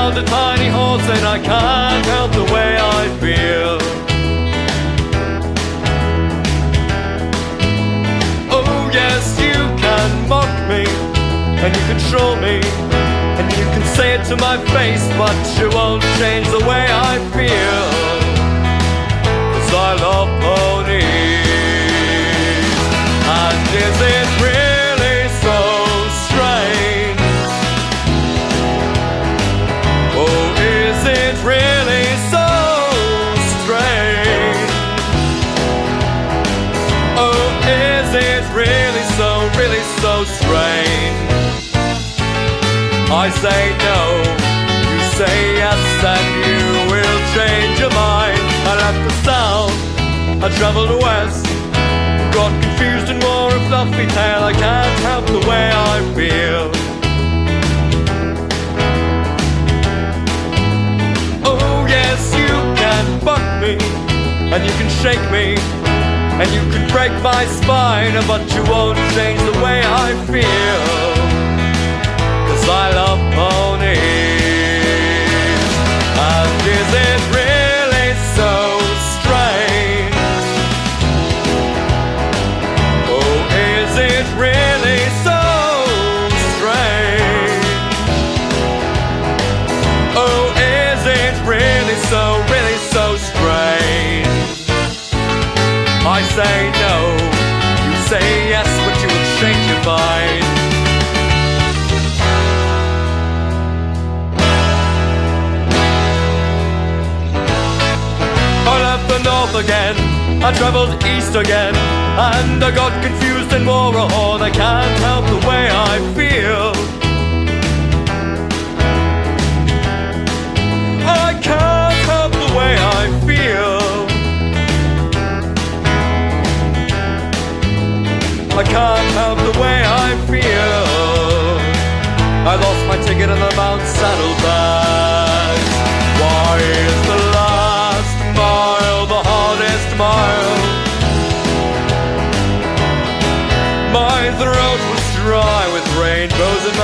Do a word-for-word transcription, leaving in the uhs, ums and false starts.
found a tiny horse and I can't help the way I feel. Oh yes, you can mock me and you can troll me and you can say it to my face, but you won't change the way I feel. 'Cause I love ponies. And is it really so strange? Oh, is it really so strange? Oh, is it really so, really so strange? I say no, you say yes, and you will change your mind. I left the south, I travelled west, got confused and wore a fluffy tail. I can't help the way I feel. Oh yes, you can buck me, and you can shake me, and you can break my spine, but you won't change the way I feel. 'Cause I love ponies. And is it really so strange? Oh, is it really so strange? Oh, is it really so, really so strange? I say no, you say yes, but you will change your mind. North again, I travelled east again, and I got confused and wore a horn. I can't help the way I feel. I can't help the way I feel. I can't help the way I feel. I lost my ticket and the Mount Saddlebags. Why is the last mile the hardest mile? My throat was dry with rainbows in